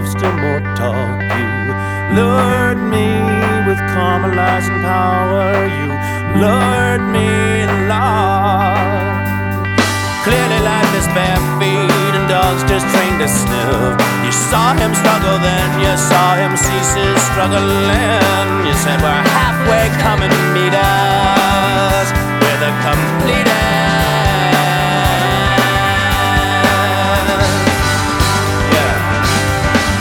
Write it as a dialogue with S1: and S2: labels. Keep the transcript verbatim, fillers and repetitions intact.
S1: just a mortal. You lured me with caramelizing power. You lured me, Lord. Clearly life is bare feet and dogs just trained to sniff. You saw him struggle, then you saw him cease his struggling. You said we're halfway, come and meet us.